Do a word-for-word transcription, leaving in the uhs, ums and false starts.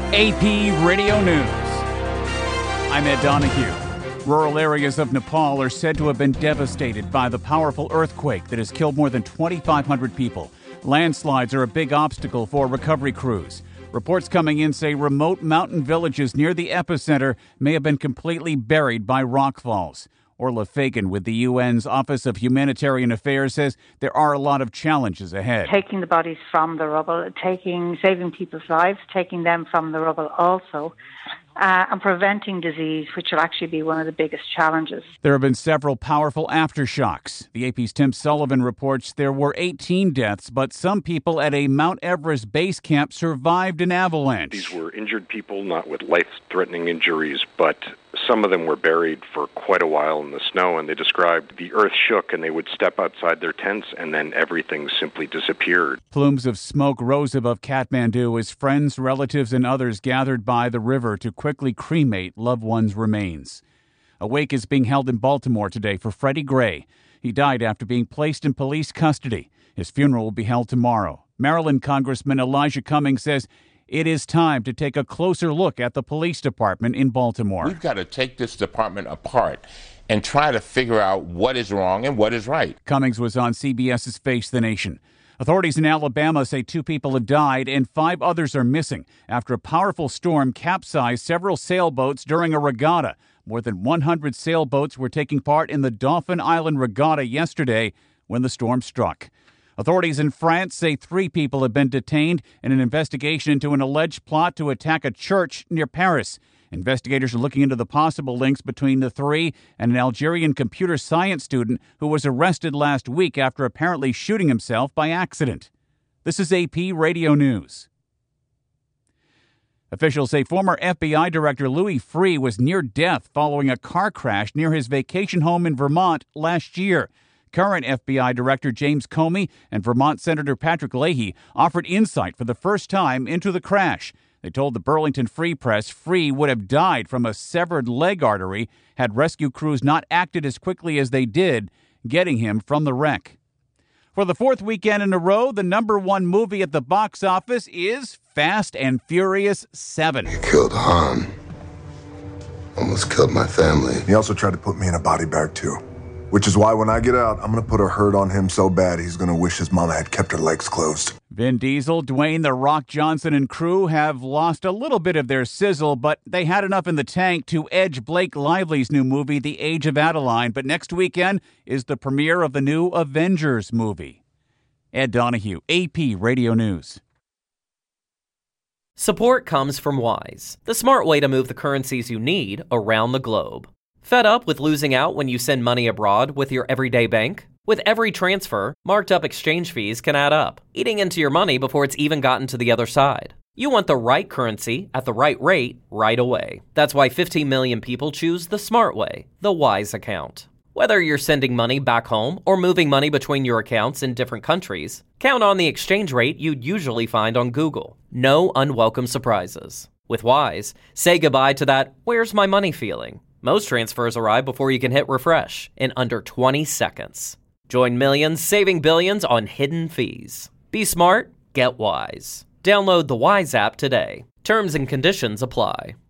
A P Radio News. I'm Ed Donahue. Rural areas of Nepal are said to have been devastated by the powerful earthquake that has killed more than twenty-five hundred people. Landslides are a big obstacle for recovery crews. Reports coming in say remote mountain villages near the epicenter may have been completely buried by rockfalls. Orla Fagan with the U N's Office of Humanitarian Affairs says there are a lot of challenges ahead. Taking the bodies from the rubble, taking, saving people's lives, taking them from the rubble also, uh, and preventing disease, which will actually be one of the biggest challenges. There have been several powerful aftershocks. The A P's Tim Sullivan reports there were eighteen deaths, but some people at a Mount Everest base camp survived an avalanche. These were injured people, not with life-threatening injuries, but some of them were buried for quite a while in the snow, and they described the earth shook and they would step outside their tents and then everything simply disappeared. Plumes of smoke rose above Kathmandu as friends, relatives, and others gathered by the river to quickly cremate loved ones' remains. A wake is being held in Baltimore today for Freddie Gray. He died after being placed in police custody. His funeral will be held tomorrow. Maryland Congressman Elijah Cummings says it is time to take a closer look at the police department in Baltimore. We've got to take this department apart and try to figure out what is wrong and what is right. Cummings was on C B S's Face the Nation. Authorities in Alabama say two people have died and five others are missing after a powerful storm capsized several sailboats during a regatta. More than one hundred sailboats were taking part in the Dauphin Island Regatta yesterday when the storm struck. Authorities in France say three people have been detained in an investigation into an alleged plot to attack a church near Paris. Investigators are looking into the possible links between the three and an Algerian computer science student who was arrested last week after apparently shooting himself by accident. This is A P Radio News. Officials say former F B I Director Louis Freeh was near death following a car crash near his vacation home in Vermont last year. Current F B I Director James Comey and Vermont Senator Patrick Leahy offered insight for the first time into the crash. They told the Burlington Free Press Freeh would have died from a severed leg artery had rescue crews not acted as quickly as they did, getting him from the wreck. For the fourth weekend in a row, the number one movie at the box office is Fast and Furious seven. He killed Han. Almost killed my family. He also tried to put me in a body bag, too. Which is why when I get out, I'm going to put a hurt on him so bad he's going to wish his mama had kept her legs closed. Vin Diesel, Dwayne "The Rock" Johnson, and crew have lost a little bit of their sizzle, but they had enough in the tank to edge Blake Lively's new movie, The Age of Adeline. But next weekend is the premiere of the new Avengers movie. Ed Donahue, A P Radio News. Support comes from Wise, the smart way to move the currencies you need around the globe. Fed up with losing out when you send money abroad with your everyday bank? With every transfer, marked up exchange fees can add up, eating into your money before it's even gotten to the other side. You want the right currency at the right rate right away. That's why fifteen million people choose the smart way, the Wise account. Whether you're sending money back home or moving money between your accounts in different countries, count on the exchange rate you'd usually find on Google. No unwelcome surprises. With Wise, say goodbye to that "where's my money" feeling. Most transfers arrive before you can hit refresh in under twenty seconds. Join millions saving billions on hidden fees. Be smart, get Wise. Download the Wise app today. Terms and conditions apply.